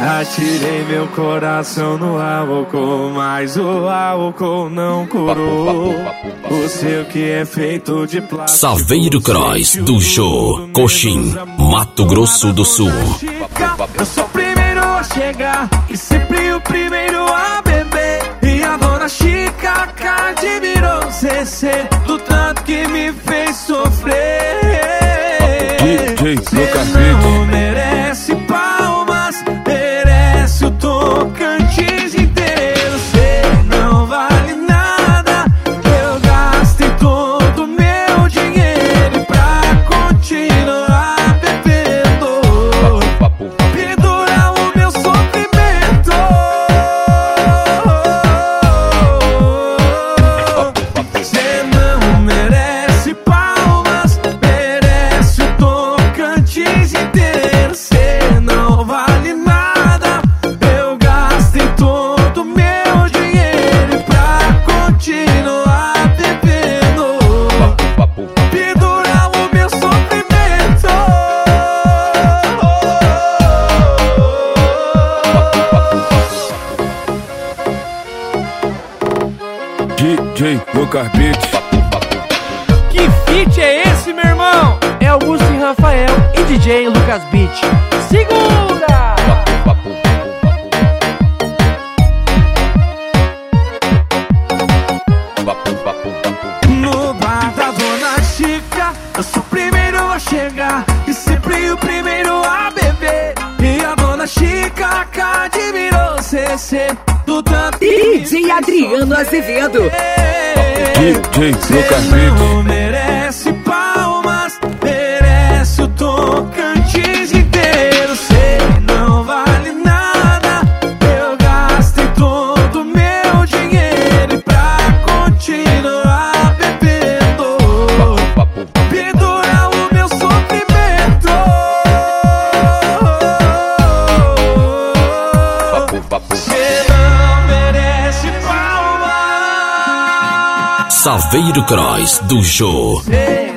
Atirei meu coração no álcool, mas o álcool não curou. O seu que é feito de plástico. Saveiro Cross do Jô, Coxim, Mato Grosso do Sul. Eu sou o primeiro a chegar e sempre o primeiro a beber. E a dona Chica admirou CC do tanto que me fez sofrer. Você não merece palmas, merece o Tocantins inteiro. Você não vale nada, eu gastei todo o meu dinheiro pra continuar bebendo. Pendura o meu sofrimento. Você não merece palmas, merece o Tocantins inteiro. Você não vale nada, eu gastei todo o meu dinheiro pra continuar bebendo. Pendura o meu sofrimento. DJ Lucas Beats. Que feat é esse, meu irmão? É Augusto e Rafael e DJ Lucas Beat. Segura! No bar da dona Chica, eu sou o primeiro a chegar e sempre o primeiro a beber. E a dona Chica admirou CC do tanto que DJ Adriano Azevedo. DJ Lucas Você não Beats. merece palmas, merece o Tocantins inteiro. Você não vale nada, eu gastei todo o meu dinheiro pra continuar bebendo. Pendura o meu sofrimento. Você não merece palmas. Saveiro Cross do Jô. Você